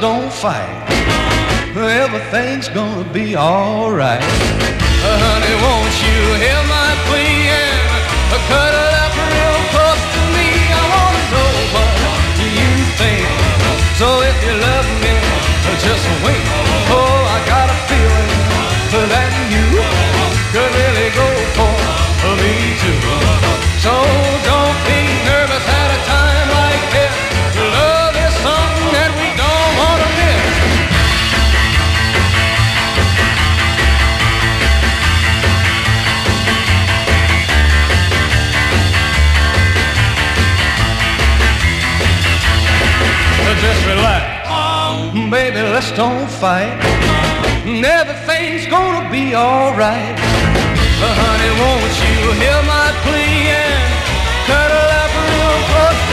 don't fight. Everything's gonna be alright. Honey, won't you hear my plea and cuddle up real close to me? I wanna know what you think. So if you love me, just wait. Oh, I got a feeling that you could really go for me too. So don't be nervous at a time like this. Love is something that we don't want to miss. Just relax, baby, let's don't fight. Everything's gonna be alright. Honey, won't you hear my plea and cuddle up real close